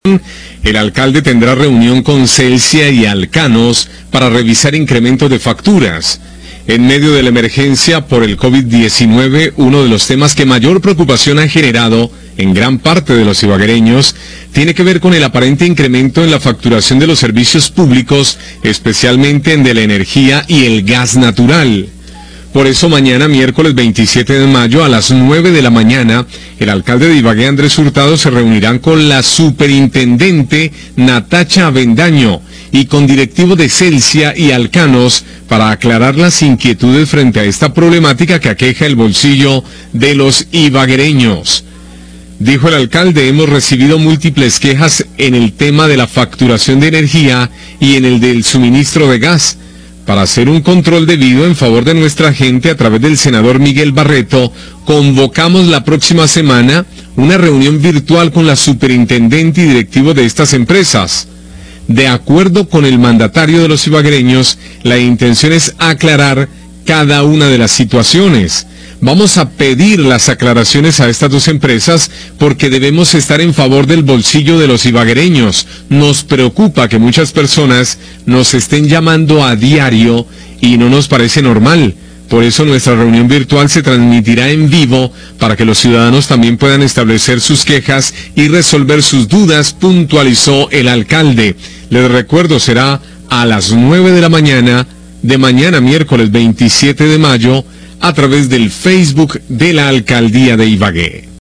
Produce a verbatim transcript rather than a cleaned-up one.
El alcalde tendrá reunión con Celsia y Alcanos para revisar incrementos de facturas. En medio de la emergencia por el COVID diecinueve, uno de los temas que mayor preocupación ha generado en gran parte de los ibaguereños tiene que ver con el aparente incremento en la facturación de los servicios públicos, especialmente en de la energía y el gas natural. Por eso mañana, miércoles veintisiete de mayo, a las nueve de la mañana, el alcalde de Ibagué, Andrés Hurtado, se reunirán con la superintendente Natacha Avendaño y con directivos de Celsia y Alcanos para aclarar las inquietudes frente a esta problemática que aqueja el bolsillo de los ibaguereños. Dijo el alcalde: hemos recibido múltiples quejas en el tema de la facturación de energía y en el del suministro de gas. Para hacer un control debido en favor de nuestra gente a través del senador Miguel Barreto, convocamos la próxima semana una reunión virtual con la superintendente y directivos de estas empresas. De acuerdo con el mandatario de los ibaguereños, la intención es aclarar cada una de las situaciones. Vamos a pedir las aclaraciones a estas dos empresas porque debemos estar en favor del bolsillo de los ibaguereños. Nos preocupa que muchas personas nos estén llamando a diario y no nos parece normal. Por eso nuestra reunión virtual se transmitirá en vivo para que los ciudadanos también puedan establecer sus quejas y resolver sus dudas, puntualizó el alcalde. Les recuerdo, será a las nueve de la mañana de mañana, miércoles veintisiete de mayo, a través del Facebook de la Alcaldía de Ibagué.